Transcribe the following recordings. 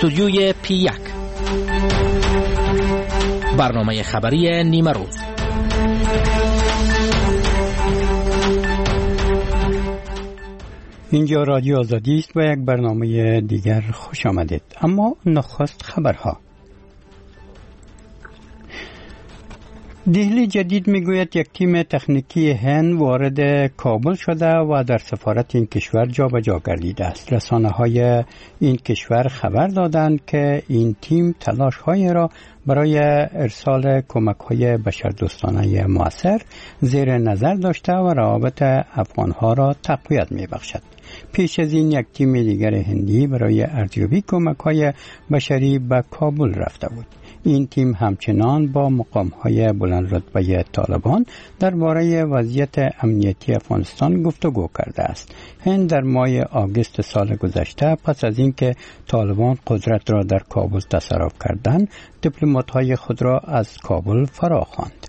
استودیوی P1 برنامه خبری نیمه روز. اینجا رادیو آزادی است و یک برنامه دیگر خوش آمدید. اما نخست خبرها. دهلی جدید میگوید یک تیم تکنیکی هند وارد کابل شده و در سفارت این کشور جابجا گردیده است. رسانه‌های این کشور خبر دادند که این تیم تلاش‌های را برای ارسال کمک‌های بشردوستانه مؤثر زیر نظر داشته و روابط افغان‌ها را تقویت می‌بخشد. پیش از این یک تیم دیگر هندی برای ارزیابی کمک‌های بشری به کابل رفته بود. این تیم همچنان با مقام‌های بلندرتبه طالبان درباره وضعیت امنیتی افغانستان گفتگو کرده است. هند در ماه آگوست سال گذشته پس از اینکه طالبان قدرت را در کابل تصرف کردند، دیپلمات‌های خود را از کابل فراخواند.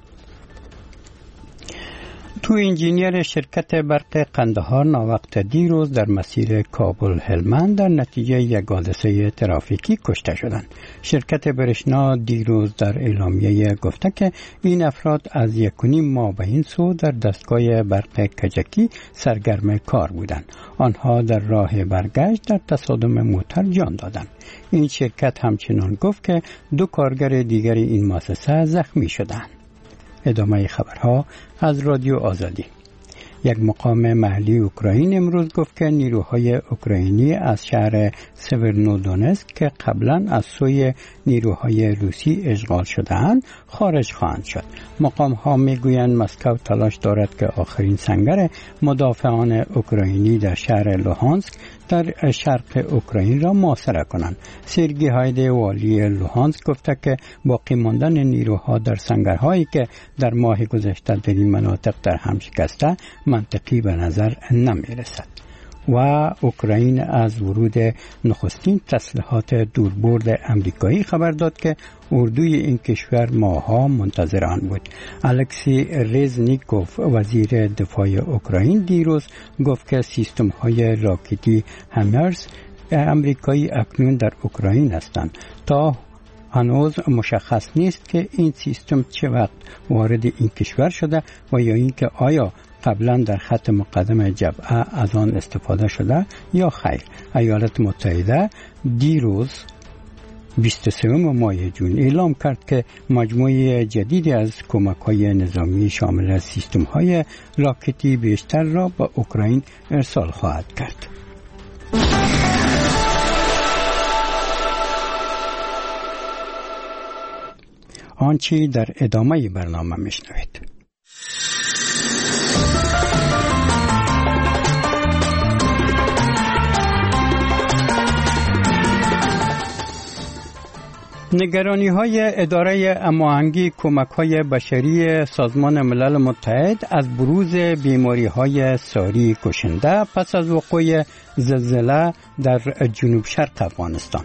تو انجینیر شرکت برق قندهار ناوقت دیروز در مسیر کابل هلمند در نتیجه یک حادثه ترافیکی کشته شدند. شرکت برشنا دیروز در اعلامیه گفته که این افراد از 1.5 ماه به این سو در دستگاه برق کجکی سرگرم کار بودند. آنها در راه برگشت در تصادم موتر جان دادند. این شرکت همچنان گفت که 2 کارگر دیگر این مؤسسه زخمی شدند. ادامه خبرها از رادیو آزادی. یک مقام محلی اوکراین امروز گفت که نیروهای اوکراینی از شهر سورنودونسک که قبلا از سوی نیروهای روسی اشغال شده‌اند خارج خواهند شد. مقام ها میگویند مسکو تلاش دارد که آخرین سنگر مدافعان اوکراینی در شهر لوهانسک در شرق اوکراین را محاصره کنند. سرگی هایده والی لوهانسک گفته که باقی ماندن نیروها در سنگرهایی که در ماه گذشته در این مناطق در هم شکسته منطقی به نظر نمی رسد. و اوکراین از ورود نخستین تسلیحات دوربرد امریکایی خبر داد که اردوی این کشور ماه‌ها منتظر آن بود. الکسی رزنیکوف وزیر دفاع اوکراین دیروز گفت که سیستم‌های راکتی همرز امریکایی اکنون در اوکراین هستند. تا هنوز مشخص نیست که این سیستم چه وقت وارد این کشور شده و یا اینکه آیا قبلا در خط مقدم جبهه از آن استفاده شده یا خیر. ایالات متحده دیروز 23 ماه جون اعلام کرد که مجموعه جدیدی از کمک‌های نظامی شامل سیستم‌های راکتی بیشتر را به اوکراین ارسال خواهد کرد. آنچه در ادامه برنامه میشنوید. نگرانی‌های اداره هماهنگی کمک‌های بشری سازمان ملل متحد از بروز بیماری‌های ساری کشنده پس از وقوع زلزله در جنوب شرق افغانستان.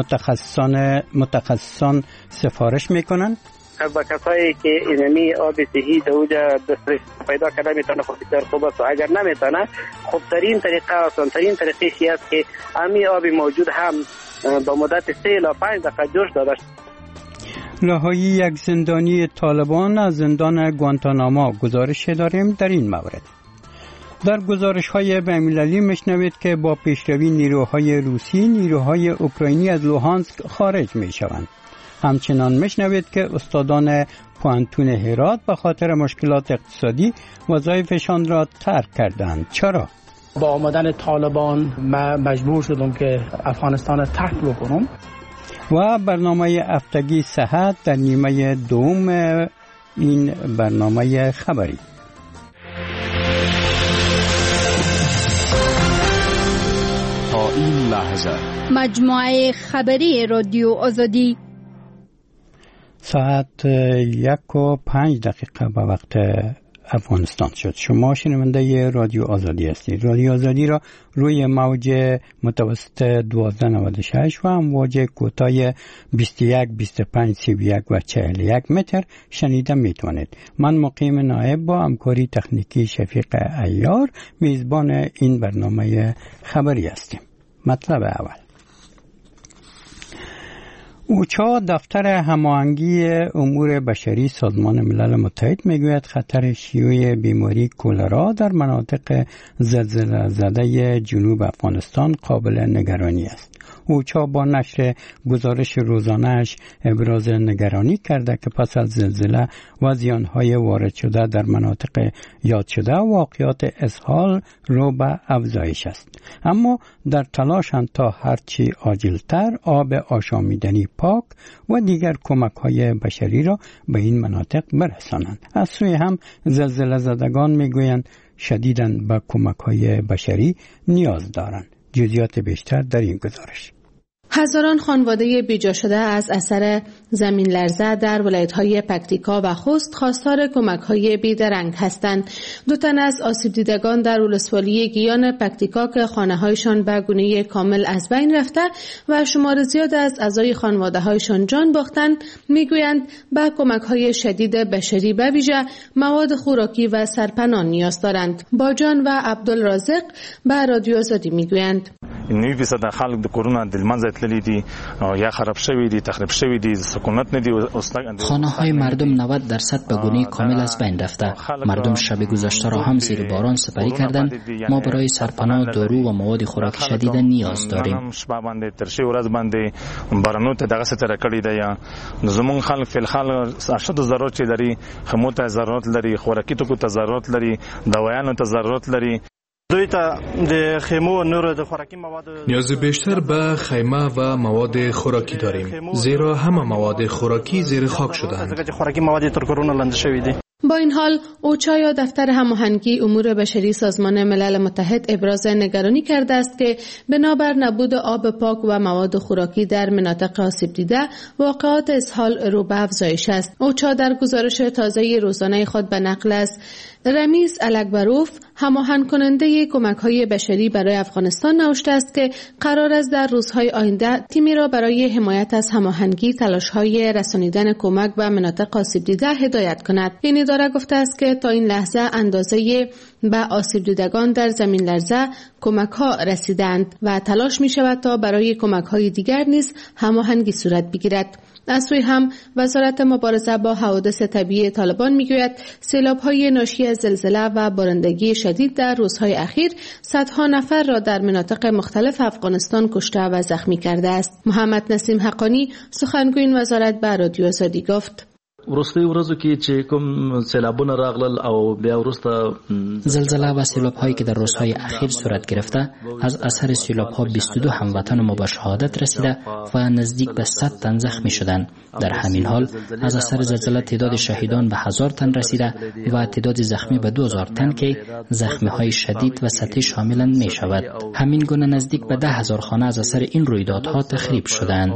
متخصصان سفارش می‌کنند با کسایی که اینمی آب صحی دوجا پیدا کرده میتونه خب بسیار خوب است و اگر نمیتونه خوبترین طریقه آسانترین طریقه چی است که امی آب موجود هم با مدت 3 الی 5 دقیقه جوش داده شد. لهایی یک زندانی طالبان از زندان گوانتاناما گزارش داریم در این مورد. در گزارش‌های بین‌المللی میشنوید که با پیشروی نیروهای روسی نیروهای اوکراینی از لوهانسک خارج میشوند. همچنان میشنوید که استادان پوانتون هرات به خاطر مشکلات اقتصادی وظایفشان را ترک کردند. چرا؟ با آمدن طالبان مجبور شدم که افغانستان را ترک بکنم. و برنامه هفتگی صحت در نیمه دوم این برنامه خبری. تا این لحظه مجموعه خبری رادیو آزادی ساعت 1:05 به وقت افغانستان شد. شما شنونده رادیو آزادی هستید. رادیو آزادی را روی موج متوسط 1296 و امواج کوتاه 21 25 31 و 41 متر شنیده میتوانید. من مقیم نایب با همکاری تکنیکی شفیق عیار میزبان این برنامه خبری هستیم. مطلب اول: 1 اوچا دفتر هماهنگی امور بشری سازمان ملل متحد میگوید خطر شیوع بیماری کولرا در مناطق زلزله زده جنوب افغانستان قابل نگرانی است. اوچا با نشر گزارش روزانه‌اش ابراز نگرانی کرده که پس از زلزله و زیانهای وارد شده در مناطق یاد شده واقعات اسهال رو به افزایش است. اما در تلاشند تا هرچی عاجلتر آب آشامیدنی پاک و دیگر کمک‌های بشری را به این مناطق برسانند. از سوی هم زلزله زدگان میگویند شدیداً به کمک‌های بشری نیاز دارند. جزئیات بیشتر در این گزارش. هزاران خانواده بیجا شده از اثر زمین لرزه در ولایت‌های پکتیکا و خوست خواستار کمک‌های بیدرنگ هستند. 2 تن از آسیب دیدگان در ولسوالی گیان پکتیکا که خانه‌هایشان به گونه کامل از بین رفته و شمار زیاد از اعضای خانواده‌هایشان جان باختند میگویند به کمک‌های شدید بشری به ویژه مواد خوراکی و سرپناه نیاز دارند. باجان و عبدالرازق به رادیو آزادی میگویند 90% خلک د کرونا د منځ تللی دي یا خراب شوی دي تخریب شوی دي سکونت ندي. خانه‌های مردم 90% به گونه کامل از بین رفته. مردم شب گذشته را هم زیر باران سپری کردند. ما برای سرپناه دارو و مواد خوراکی شدید نیاز داریم. شپه باندې ترشي ورځ باندې بارانو ته دغه ستره کړی دی. یا زمون خلک فل خال ارشد ضرورت لري، خموت ضرورت لري، خوراکي توکو ته ضرورت لري، دوايانو ته ضرورت لري. نیاز بیشتر به خیمه و مواد خوراکی داریم، زیرا همه مواد خوراکی زیر خاک شدند. با این حال اوچا یا دفتر هماهنگی امور بشری سازمان ملل متحد ابراز نگرانی کرده است که بنابر نبود آب پاک و مواد خوراکی در مناطق آسیب دیده واقعات اسهال رو به افزایش است. اوچا در گزارش تازه روزانه خود به نقل از رمیز الکبروف هماهنگ کننده کمک‌های بشری برای افغانستان نوشته است که قرار است در روزهای آینده تیمی را برای حمایت از هماهنگی تلاش‌های رسانیدن کمک به مناطق آسیب دیده هدایت کند. این اداره گفته است که تا این لحظه اندازه به آسیب دیدگان در زمین لرزه کمک‌ها رسیدند و تلاش می‌شود تا برای کمک‌های دیگر نیز هماهنگی صورت بگیرد. از سوی هم وزارت مبارزه با حوادث طبیعی طالبان میگوید سیلاب‌های ناشی از زلزله و بارندگی شدید در روزهای اخیر صدها نفر را در مناطق مختلف افغانستان کشته و زخمی کرده است. محمد نسیم حقانی سخنگوی این وزارت به رادیو آزادی گفت: ورسته ورځو کې چې کوم سیلابونه راغلل او بیا ورسته زلزله و سیلاب هایی که در روزهای اخیر صورت گرفته از اثر سیلاب ها 22 هموطن ما به شهادت رسیده و نزدیک به 100 تن زخمی شدند. در همین حال از اثر زلزله تعداد شهیدان به 1000 تن رسیده و تعداد زخمی به 2000 تن که زخمی های شدید و سطحی شامل می شود. همین گونه نزدیک به 10,000 خانه از اثر این رویدادها تخریب شدند.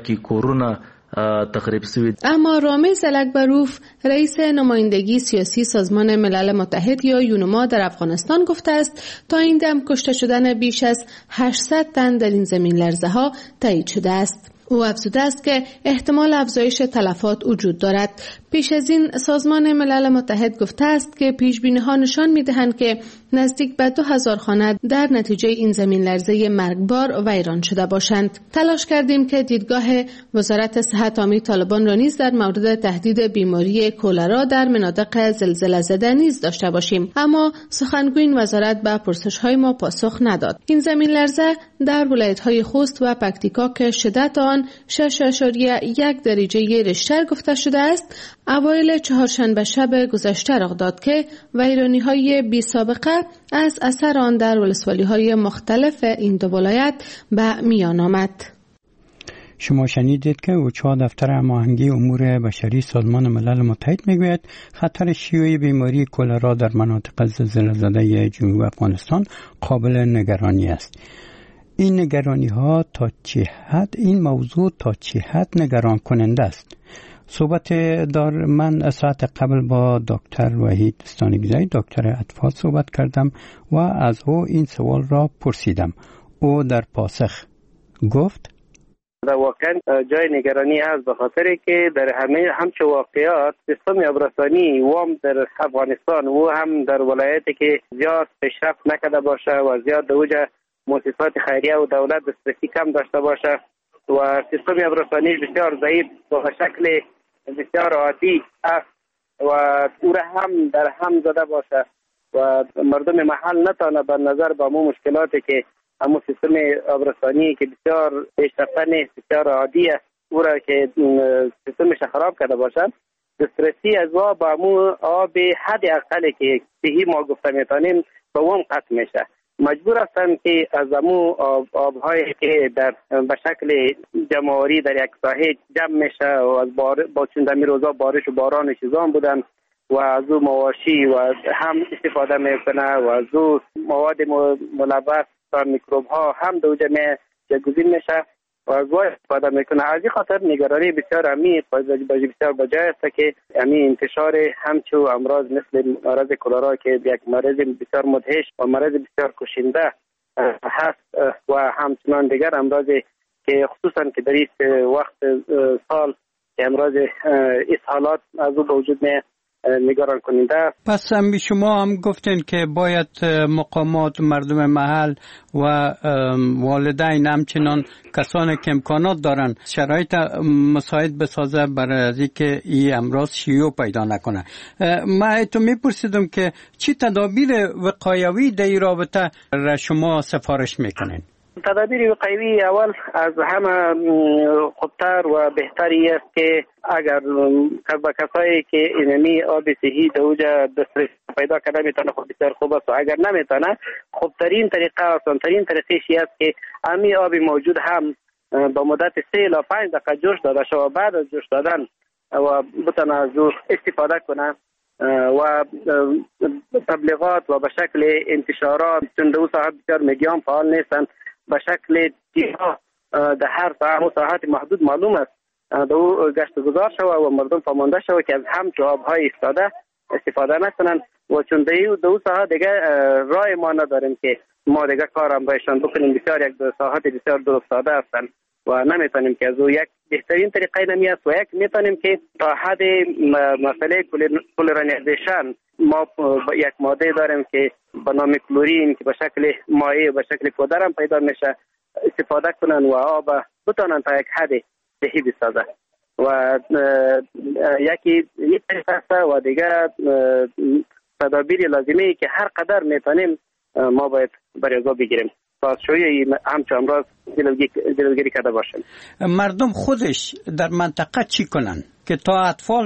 اما رامز الکبروف رئیس نمایندگی سیاسی سازمان ملل متحد یا یونما در افغانستان گفته است تا این دم کشته شدن بیش از 800 تن در این زمین لرزه ها تایید شده است. او افزوده است که احتمال افزایش تلفات وجود دارد. پیش از این سازمان ملل متحد گفته است که پیش‌بینی‌ها نشان می‌دهند که نزدیک به 2000 خانه در نتیجه این زمین لرزه مرگبار ویران شده باشند. تلاش کردیم که دیدگاه وزارت صحت عامه طالبان را نیز در مورد تهدید بیماری کولرا در مناطق زلزله زده نیز داشته باشیم، اما سخنگوی این وزارت به پرسش‌های ما پاسخ نداد. این زمین لرزه در ولایت‌های خوست و پکتیکا که شدت آن 6.1 درجه ریشتر گفته شده است، اوایل چهارشنبه شب گذشته رخ داد که ویرانی‌های بی‌سابقه از اثر آن در ولسوالی‌های مختلف این دو ولایت به میان آمد. شما شنیدید که اوچا دفتر هماهنگی امور بشری سازمان ملل متحد میگوید خطر شیوع بیماری کولرا در مناطق زلزله زده جنوب افغانستان قابل نگرانی است. این نگرانی ها تا چه حد این موضوع تا چه حد نگران کننده است؟ صحبت من ساعت قبل با دکتر وحید ستانگزی دکتر اطفال صحبت کردم و از او این سوال را پرسیدم. او در پاسخ گفت واقعا جای نگرانی است به خاطر که در همچه واقعات سیستم آبرسانی وام در افغانستان و هم در ولایتی که زیاد پیشرفت نکرده باشه و زیاد دوجه مؤسسات خیریه و دولت دسترسی کم داشته باشه و سیستم ابرسانی بسیار ضعیف و به شکل بسیار عادی است و او را هم در هم زده باشه و مردم محل نتانه به نظر با مو مشکلاتی که همون سیستم آبرسانی که بسیار پیشرفته نیست، بسیار عادی است، او را که سیستمش خراب کرده باشند، دسترسی از آب با همون آب حد اقلی که صحیح ما گفته میتونیم به اون قطع میشه. مجبور هستند که از همون آبهایی که به شکل جمع‌آوری در یک ساحه جمع میشه و از با چون دمی روزا بارش و باران چیزان بودن و از او مواشی و هم استفاده میکنه و از او مواد ملوث و میکروب ها هم دو جمعه جگزین میشه و از او استفاده میکنه. از این خاطر نگرانی بسیار عمیق بسیار بجای است که همین انتشار همچو امراض مثل مرض کلرا که یک مرض بسیار مدهش و مرض بسیار کشنده هست و همچنان دیگر امراضی که خصوصا که در این وقت سال که امراض اسهالات از او به وجود نگران کننده. پس شما هم گفتین که باید مقامات مردم محل و والدین همچنان کسانی که امکانات دارن شرایط مساعد بسازه برای اینکه این امراض شیوع پیدا نکنه. من تو میپرسیدم که چی تدابیر وقایوی در این رابطه را شما سفارش میکنین؟ تدابیر وقایوی اول از همه خوبتر و بهتری است که اگر کسایی که اینمی آب صحی دوجا دسترسی پیدا کرده میتونه خود بسیار خوب است و اگر نمیتونه خوبترین طریقه آسانترین طریقش است که امی آب موجود هم با مدت 3 الی 5 دقیقه جوش داده شود و بعد از جوش دادن و بتونه از او استفاده کنه و تبلیغات و به شکل انتشارات چون دو ساعت بسیار میگیان فعال نیستند به شکل دیها در هر ساعت محدود معلوم است دو گشت گذار شود و مردم فهمانده شود که از همچو آبهای استفاده نکنند و چون دو ساعت دیگه راه ما نداریم که ما دیگه کارم بایشان بکنیم. بسیار یک دو ساعت بسیار درست ساده هستند و نمیتونیم که از او یک بهترین طریقه نمی است و یک میتونیم که تا حد مسئله کلورانیزیشن ما یک ماده داریم که به نام کلورین که به شکل مایع و به شکل پودر هم پیدا میشه استفاده کنن و آب بتونن تا یک حد صحی بسازن و یکی یک طریقه و دیگر تدابیر لازمه که هر قدر میتونیم ما باید برای از بگیریم تا شوی همچه امراض جلوگیری کرده باشیم. مردم خودش در منطقه چی کنن که تا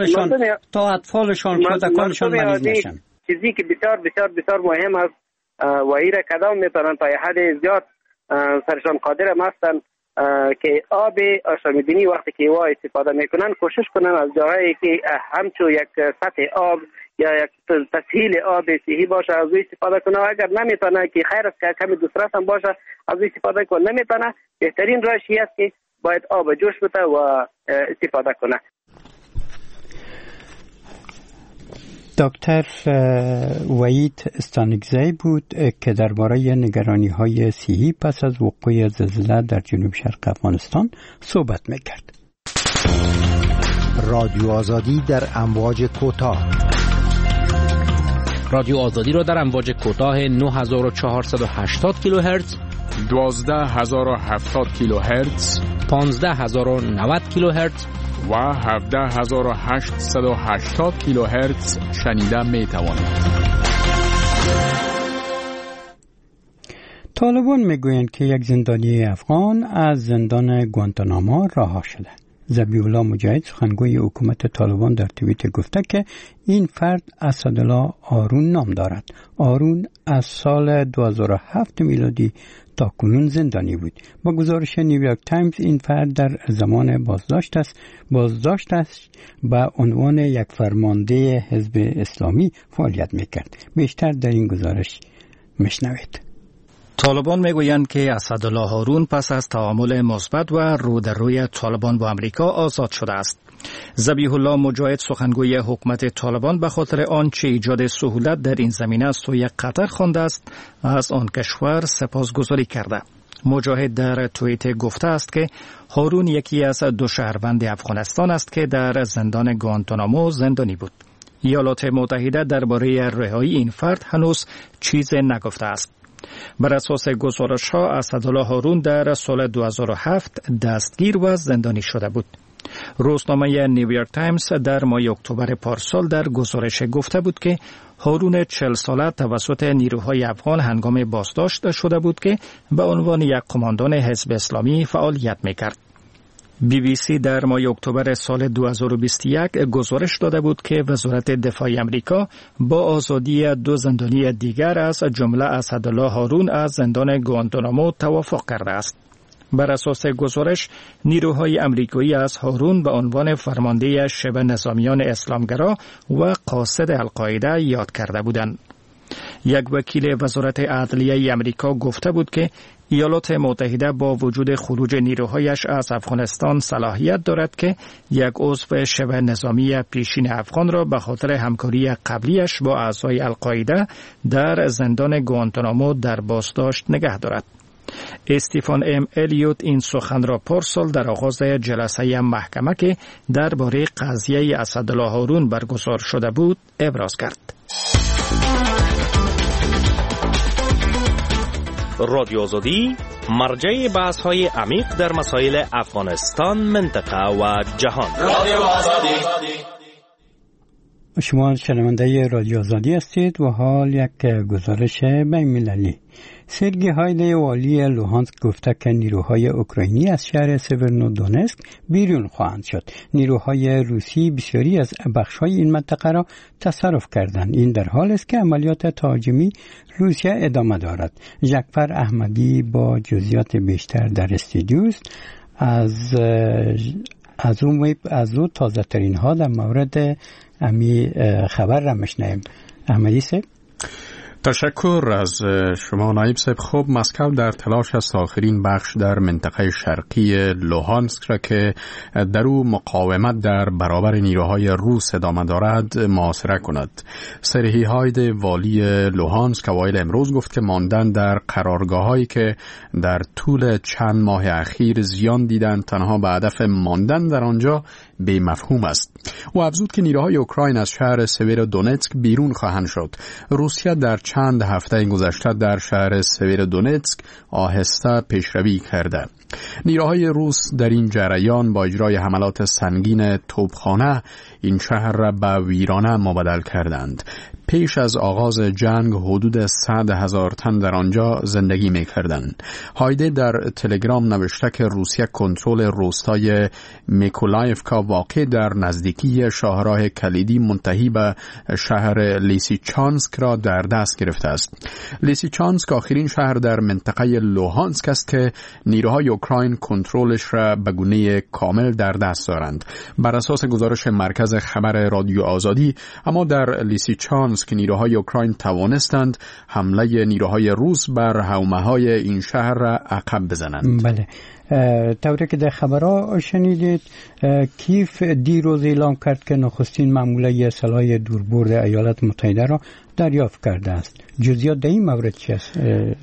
اطفالشان کودکانشان مریض نشن؟ چیزی که بسیار بسیار بسیار مهم است و ایره کدام میتونن تا حد زیاد سرشان قادر هستند که آب آشامیدنی وقتی که وا استفاده میکنن کوشش کنن از جاهایی که همچو یک سطح آب یا یک تسهیل آب صحی باشه از او استفاده کنه و اگر نمیتونه که خیر است که کمی دسترس هم باشه از او استفاده کنه نمیتونه بهترین راهی است که باید آب جوش بده و استفاده کنه. دکتر وحید استانکزی بود که درباره نگرانی‌های صحی پس از وقوع زلزله در جنوب شرق افغانستان صحبت می‌کرد. رادیو آزادی در امواج کوتاه. رادیو آزادی را در امواج کوتاه 9480 کیلوهرتز، 12070 کیلوهرتز، 15090 کیلوهرتز و 17880 کیلوهرتز شنیده می توانید. طالبان میگویند که یک زندانی افغان از زندان گوانتانامو رها شده. ذبیح الله مجاهد سخنگوی حکومت طالبان در توییتر گفته که این فرد اسدالله آرون نام دارد. آرون از سال 2007 میلادی تا کنون زندانی بود. با گزارش نیویورک تایمز این فرد در زمان بازداشت است به عنوان یک فرمانده حزب اسلامی فعالیت میکرد. بیشتر در این گزارش مشنوید. طالبان میگویند که اسدالله آرون پس از تعامل مثبت و رو در روی طالبان با امریکا آزاد شده است. ذبیح الله مجاهد سخنگوی حکومت طالبان به خاطر آنچه ایجاد سهولت در این زمینه از سوی قطر خوانده است از آن کشور سپاسگزاری کرده. مجاهد در توییت گفته است که هارون یکی از 2 شهروند افغانستان است که در زندان گوانتانامو زندانی بود. ایالات متحده درباره رهایی این فرد هنوز چیز نگفته است. بر اساس گزارش‌ها اسدالله هارون در سال 2007 دستگیر و زندانی شده بود. روزنامه نیویورک تایمز در ماه اکتبر پارسال در گزارش گفته بود که هارون 40 ساله توسط نیروهای افغان هنگام بازداشت شده بود که به عنوان یک قماندان حزب اسلامی فعالیت می‌کرد. BBC در ماه اکتبر سال 2021 گزارش داده بود که وزارت دفاع آمریکا با آزادی 2 زندانی دیگر از جمله اسدالله هارون از زندان گوانتانامو توافق کرده است. بر اساس گزارش نیروهای آمریکایی از هارون به عنوان فرمانده شبه نظامیان اسلامگرا و قاصد القاعده یاد کرده بودند. یک وکیل وزارت عدلیه آمریکا گفته بود که ایالات متحده با وجود خروج نیروهایش از افغانستان صلاحیت دارد که یک عضو شبه نظامی پیشین افغان را به خاطر همکاری قبلیش با اعضای القاعده در زندان گوانتانامو در بازداشت نگه دارد. استیفان ام الیوت این سخن را پارسال در آغاز جلسه محکمه که درباره قضیه اسدالله هارون برگزار شده بود ابراز کرد. رادیو آزادی مرجع بحث‌های عمیق در مسائل افغانستان، منطقه و جهان. رادیو آزادی. شما شنونده رادیو آزادی هستید و حال یک گزارش بین‌المللی. سرگی هایده والی لوهانسک گفته که نیروهای اوکراینی از شهر سورنودونتسک بیرون خواهند شد. نیروهای روسی بسیاری از بخش‌های این منطقه را تصرف کردند. این در حالی است که عملیات تهاجمی روسیه ادامه دارد. جعفر احمدی با جزئیات بیشتر در استودیو است. از او تازه ترین ها در مورد امی خبر را میشنویم. احمدی صاحب. تشکر از شما نایب صاحب. خب مسکو در تلاش است آخرین بخش در منطقه شرقی لوهانسک را که در او مقاومت در برابر نیروهای روس ادامه دارد محاصره کند. سرهی هاید والی لوهانسک اوایل امروز گفت که ماندن در قرارگاه‌هایی که در طول چند ماه اخیر زیان دیدند تنها به هدف ماندن در آنجا بی مفهوم است. او افزود که نیروهای اوکراین از شهر سویرودونتسک بیرون خواهند شد. روسیه در چند هفته گذشته در شهر سویرودونتسک آهسته پیشروی کرده. نیروهای روس در این جریان با اجرای حملات سنگین توپخانه این شهر را به ویرانه مبدل کردند. پیش از آغاز جنگ حدود 100,000 تن در آنجا زندگی می‌کردند. هایده در تلگرام نوشته که روسیه کنترل روستای میکولایفکا واقع در نزدیکی شاهراه کلیدی منتهی به شهر لیسیچانسک را در دست گرفته است. لیسیچانسک آخرین شهر در منطقه لوهانسک است که نیروهای اوکراین کنترلش را به گونه کامل در دست دارند. بر اساس گزارش مرکز خبر رادیو آزادی، اما در لیسیچانسک که نیروهای اوکراین توانستند حمله نیروهای روس بر حومه‌های این شهر را عقب بزنند. بله، طوری که در خبرها شنیدید کیف دیروز اعلام کرد که نخستین ماموره سلاح دوربرد ایالات متحده را دریافت کرده است. جزئیات در این مورد چی است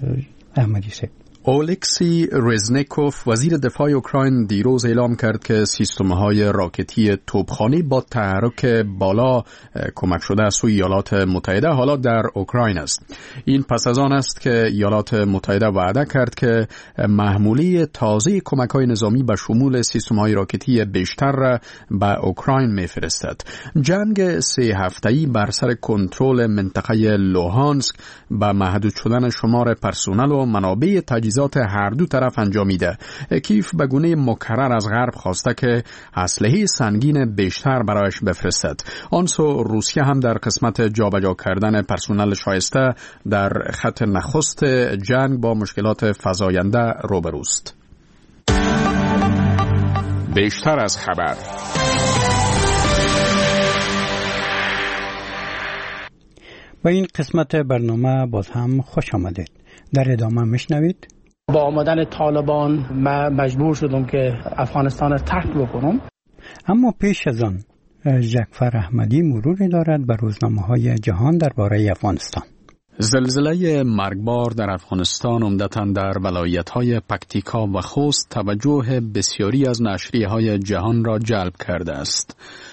احمدی صاحب؟ اولکسی رزنیکوف وزیر دفاع اوکراین دیروز اعلام کرد که سیستم‌های راکتی توپخانه با تحرک بالا کمک شده از سوی ایالات متحده حالا در اوکراین است. این پس از آن است که ایالات متحده وعده کرد که محموله تازه کمک‌های نظامی به شمول سیستم‌های راکتی بیشتر را به اوکراین می‌فرستد. جنگ 3 هفته‌ای بر سر کنترل منطقه لوهانسک با محدود شدن شمار پرسنل و منابع تجهیزات هر دو طرف انجامیده. کیف به گونه مکرر از غرب خواسته که اسلحه سنگین بیشتر برایش بفرستد. آنسو روسیه هم در قسمت جابجا کردن پرسنل شایسته در خط نخست جنگ با مشکلات فزاینده روبروست. بیشتر از خبر. با این قسمت برنامه باز هم خوش آمدید. در ادامه میشنوید. با آمدن طالبان من مجبور شدم که افغانستان را ترک بکنم. اما پیش از آن جعفر احمدی مروری دارد بر روزنامه‌های جهان درباره افغانستان. زلزله مرگبار در افغانستان عمدتاً در ولایت‌های پکتیکا و خوست توجه بسیاری از نشریه‌های جهان را جلب کرده است.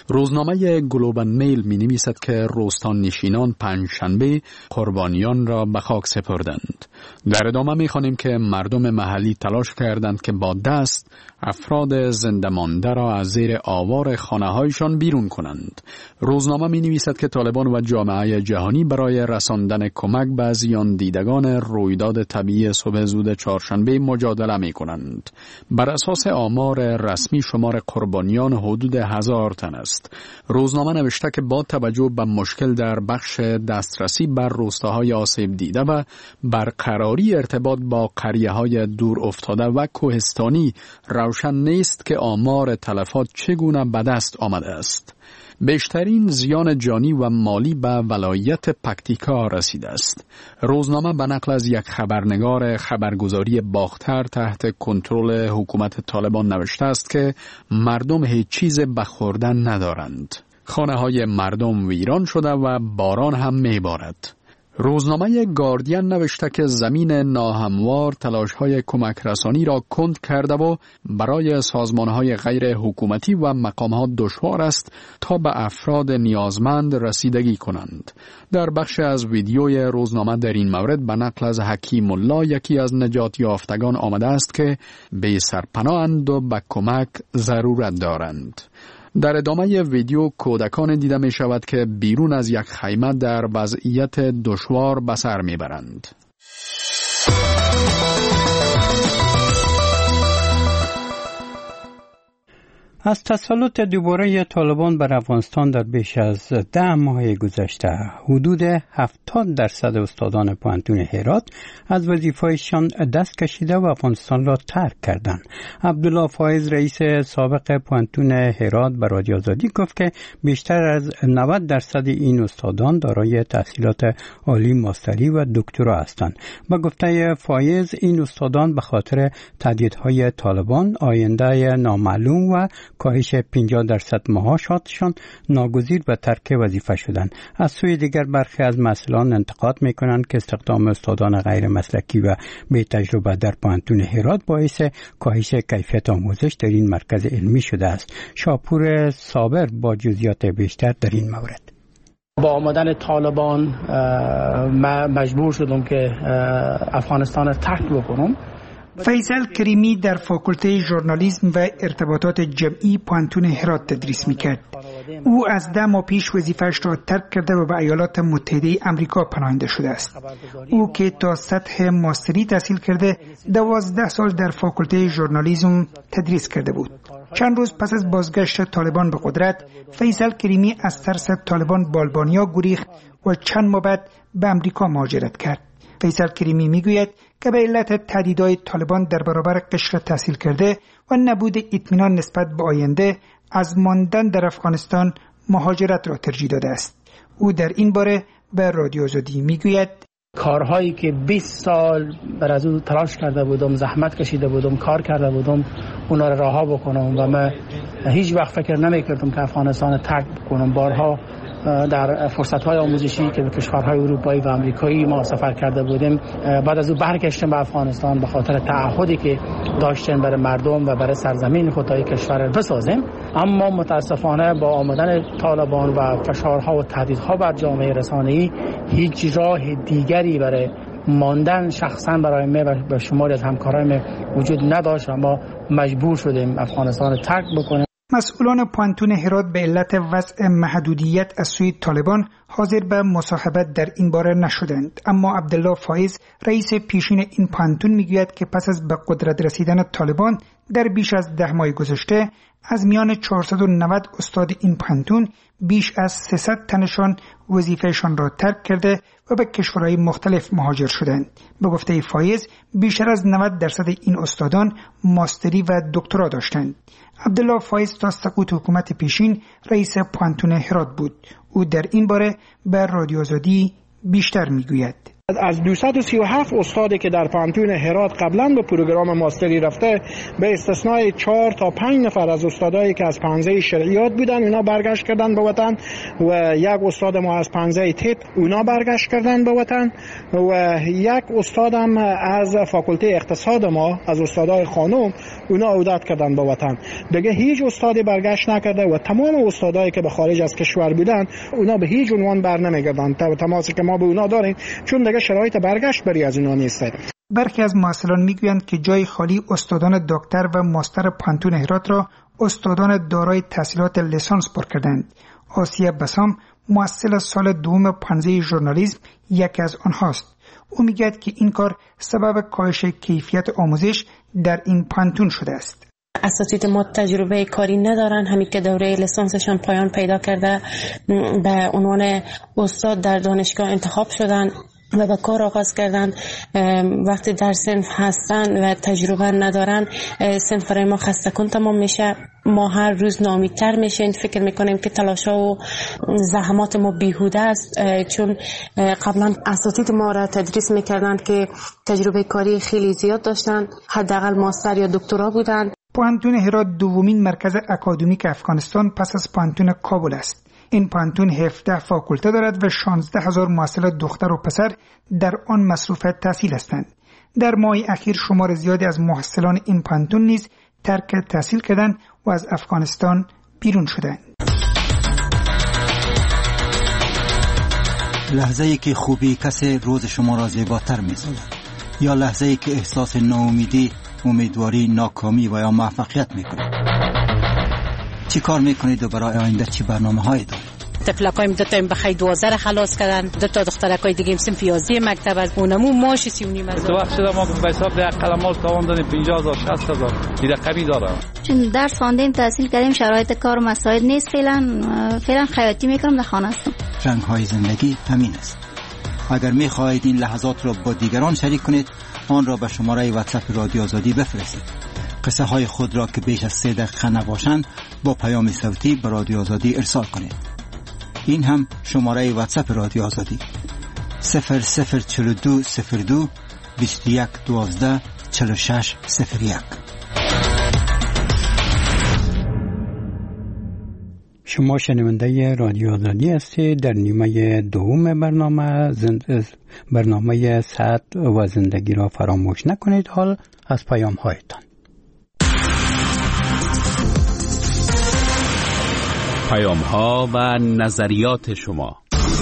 روزنامه گلوبال میل می نویسد که روستان نشینان پنجشنبه قربانیان را به خاک سپردند. در ادامه می خوانیم که مردم محلی تلاش کردند که با دست افراد زنده مانده را از زیر آوار خانه‌هایشان بیرون کنند. روزنامه می نویسد که طالبان و جامعه جهانی برای رساندن کمک به زیان دیدگان رویداد طبیعی صبح زود چهارشنبه مجادله می کنند. بر اساس آمار رسمی شمار قربانیان حدود 1000 تن است. روزنامه نوشته که با توجه به مشکل در بخش دسترسی بر روستاهای آسیب دیده و برقراری ارتباط با قریه‌های دور افتاده و کوهستانی روشن نیست که آمار تلفات چگونه به دست آمده است. بیشترین زیان جانی و مالی به ولایت پکتیکا رسیده است. روزنامه به نقل از یک خبرنگار خبرگزاری باختر تحت کنترل حکومت طالبان نوشته است که مردم هیچ چیز به خوردن ندارند. خانه‌های مردم ویران شده و باران هم میبارد. روزنامه گاردین نوشته که زمین ناهموار تلاش‌های کمک رسانی را کند کرده و برای سازمان‌های غیر حکومتی و مقام‌ها دشوار است تا به افراد نیازمند رسیدگی کنند. در بخش از ویدیوی روزنامه در این مورد به نقل از حکیم الله یکی از نجات یافتگان آمده است که بی سرپناه‌اند و به کمک ضرورت دارند. در ادامه ویدیو کودکان دیده می شود که بیرون از یک خیمه در وضعیت دشوار به سر می برند. از تسلط دوباره طالبان بر افغانستان در بیش از 10 ماه گذشته حدود 70% استادان پوهنتون هرات از وظیفه‌شان دست کشیده و افغانستان را ترک کردند. عبدالله فایز رئیس سابق پوهنتون هرات به رادیو آزادی گفت که بیشتر از 90% این استادان دارای تحصیلات عالی ماستری و دکترا هستند. با گفته فایز این استادان به خاطر تهدیدهای طالبان، آینده نامعلوم و کاهش 50% معاشاتشان ناگزیر به ترک وظیفه شدند. از سوی دیگر برخی از مسئولان انتقاد میکنند که استخدام استادان غیر مسلکی و بی تجربه در پوهنتون هرات باعث کاهش کیفیت آموزش در این مرکز علمی شده است. شاپور صابر با جزئیات بیشتر در این مورد. با آمدن طالبان مجبور شدم که افغانستان را ترک بکنم. فیصل کریمی در فاکولته ژورنالیسم و ارتباطات جمعی پوهنتون هرات تدریس میکرد. او از 10 ماه پیش وظیفه‌اش را ترک کرده و به ایالات متحده آمریکا پناهنده شده است. او که تا سطح ماستری تحصیل کرده 12 سال در فاکولته ژورنالیسم تدریس کرده بود. چند روز پس از بازگشت طالبان به قدرت، فیصل کریمی از ترس طالبان به آلبانیا گریخت و چند ماه بعد به آمریکا مهاجرت کرد. فیصل کریمی میگوید که به علت تهدیدهای طالبان در برابر قشر تحصیل کرده و نبود اطمینان نسبت به آینده از ماندن در افغانستان مهاجرت را ترجیح داده است. او در این باره به رادیو آزادی میگوید کارهایی که 20 سال بر از او تلاش کرده بودم، زحمت کشیده بودم، کار کرده بودم، اونا را رها بکنم و من هیچ وقت فکر نمی‌کردم که افغانستان ترک کنم. بارها در فرصت‌های آموزشی که به کشورهای اروپایی و آمریکایی ما سفر کرده بودیم، بعد از او برگشتیم به افغانستان به خاطر تعهدی که داشتیم برای مردم و برای سرزمین خود تا کشور را بسازیم. اما متاسفانه با آمدن طالبان و فشارها و تهدیدها بر جامعه رسانه‌ای هیچ راه دیگری برای ماندن شخصا برای من و شماری از همکاران وجود نداشت و ما مجبور شدیم افغانستان را ترک بکنیم. مسئولان پوهنتون هرات به علت وضع محدودیت از سوی طالبان حاضر به مصاحبت در این باره نشدند. اما عبدالله فایز رئیس پیشین این پوهنتون میگوید که پس از به قدرت رسیدن طالبان در بیش از 10 ماه گذشته از میان 490 استاد این پوهنتون بیش از 300 تنشان وظیفهشان را ترک کرده و به کشورهای مختلف مهاجر شدند. به گفته فایز بیشتر از 90% این استادان ماستری و دکترا داشتند. عبدالله فایز تا سقوط حکومت پیشین رئیس پوهنتون هرات بود. او در این باره به رادیو آزادی بیشتر میگوید. از 237 استادی که در پانتون هرات قبلا به پروگرام ماستری رفته، به استثنای 4 تا 5 نفر از استادایی که از پانزه شرعیات بودن اونا برگشت کردن به وطن و یک استاد ما از پانزه تپ اونا برگشت کردن به وطن و یک استادم از فاکولته اقتصاد ما از استادای خانم اونا عودت کردن به وطن. دیگه هیچ استادی برگشت نکرده و تمام استادایی که به خارج از کشور بودن اونا به هیچ عنوان بر نمیگردن. تماسی که ما به اونا داریم چون دیگه شرایط برگشت بری از اینا نیست. برخی از محصلان میگویند که جای خالی استادان دکتر و ماستر پانتون هرات را استادان دارای تحصیلات لیسانس پر کردند. آسیه بسام محصل سال دوم پانزه ژورنالیسم یکی از آنهاست. او میگوید که این کار سبب کاهش کیفیت آموزش در این پانتون شده است. اساتید ما تجربه کاری ندارن، همین که دوره لیسانسشان پایان پیدا کرده به عنوان استاد در دانشگاه انتخاب شدن و به کار آغاز کردن. وقتی در صنف هستن و تجربه ندارن صنف برای ما خسته کن تمام میشه. ما هر روز ناامیدتر میشیم، فکر میکنیم که تلاشا و زحمات ما بیهوده است، چون قبلا اساتید ما را تدریس میکردن که تجربه کاری خیلی زیاد داشتن، حداقل ماستر یا دکترا بودن. پانتون هرات دومین مرکز اکادمیک افغانستان پس از پانتون کابل است. این پانتون 17 فاکولته دارد و 16,000 محصل دختر و پسر در آن مصروف تحصیل هستند. در ماه اخیر شمار زیادی از محصلان این پانتون نیز ترک تحصیل کردند و از افغانستان بیرون شدند. لحظه‌ای که خوبی کسی روز شما را زیباتر می‌سازد، یا لحظه‌ای که احساس ناامیدی، امیدواری، ناکامی و یا موفقیت می‌کنید. چی کار میکنید و برای آینده چی برنامه‌هایی دارید؟ تفلکایم دو تا بخیر 12 خلاص کردن، دو تا دخترکای دیگه صنف 11 مکتب از اونمو ماش 39,000. تو وقت شده ما به حساب ده قلمال تاوان دادیم 50,000 60,000 دیگه قبی داره. چون درس خواندیم تحصیل کردیم شرایط کار و مساعد نیست، فعلا خیاطی میکنم در خانه هستم. رنگ‌های زندگی همین است. اگر می‌خواهید این لحظات را با دیگران شریک کنید، آن را به شماره واتساپ رادیو آزادی بفرستید. قصه های خود را که بیش از 3 دقیقه نباشند با پیام صوتی به رادیو آزادی ارسال کنید. این هم شماره واتساپ رادیو آزادی 0042 02 21 12 46 01. شما شنونده رادیو آزادی هستید. در نیمه دوم برنامه صحت و زندگی را فراموش نکنید. حال از پیام هایتان. پیام ها و نظریات شما.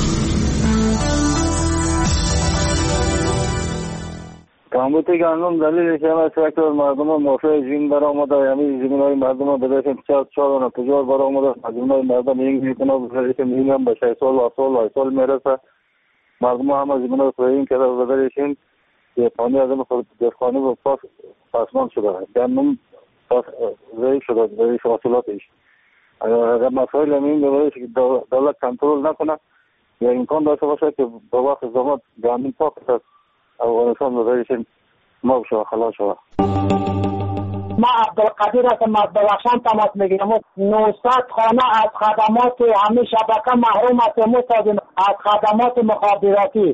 کامبوتی گندم دلیلش هم است که مردم موافق زمین برآمده، یعنی زمین‌های مردم بدهشون 4 و 50 برآمده، زمین‌های مردم این میکنه بخیرش میگم به 6 سال و سال میرسه. مردم هم از زمین‌های خودین که بدهشون یه پانی از خود دفخانی و پاسمان شده، گندم ضعیف شده، ضعیف حاصلاتش. اگر مسائل همین بباید که دولت کنترل نکنه یا امکان داشته باشه که با وقت زمان گندم پاک است افغانستان بذارشیم ما بشه خلاص شده. ما عبدالقدیر هستم از بلخشان تماس میگیرم. 900 خانه از خدمات همه شبکه محروم هستیم از خدمات مخابراتی.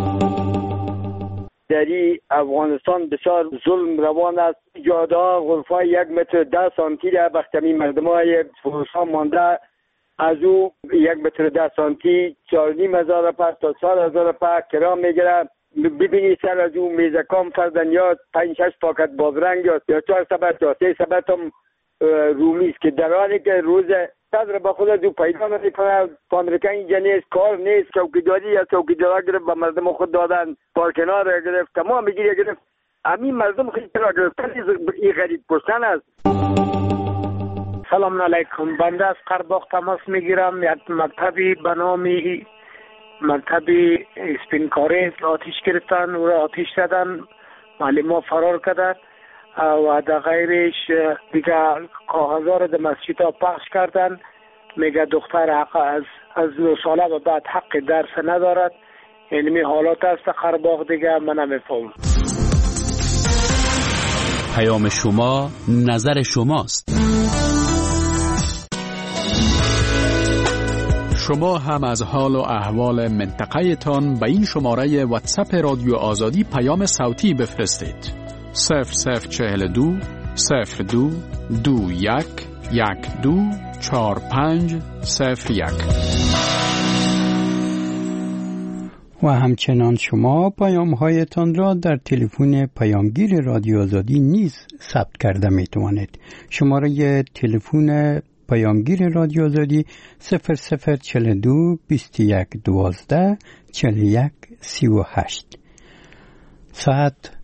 در افغانستان بسیار ظلم روان است. جاده غرفای 1 متر 10 سانتی در وقتی مردمای فروشان مانده، از او 1 متر 10 سانتی 4,500 پس تا 4,000 پس کرا میگیره. ببینید سر از اون میزکام فردن یا 5-6 پاکت بادرنگ یا 4 سبت یا 3 سبت هم رومی است که در حالی که روز صدر با خود از او پیدا نمیکنه. فامریکا اینجا نیست، کار نیست، چوکیداری یا چوکیدارا گرفت به مردم خود دادن، پارکنار گرفت، تمام گیری گرفت. همین مردم خیلی را گرفتن. این غریب پرسن است. سلام علیکم، بنده از قرباق تماس میگیرم. یک مکتبی به نام مکتب اسپینکاری آتیش گرفتن، او را آتیش زدن، معلم فرار کردن و در غیرش دیگه کاغذها را در مسجد ها پخش کردن. میگه دختر حق از 9 ساله و بعد حق درس ندارد. اینمی حالات است قرباق دیگه من نمیفهم. پیام شما نظر شماست. شما هم از حال و احوال منطقه تان به این شماره واتساپ رادیو آزادی پیام صوتی بفرستید. 0042 02 21 12 45 01. و همچنان شما پیام هایتان را در تلفن پیامگیر رادیو آزادی نیز ثبت کرده می توانید. شماره تلفن پیامگیر رادیو آزادی 0042 21 12 41 38. ساعت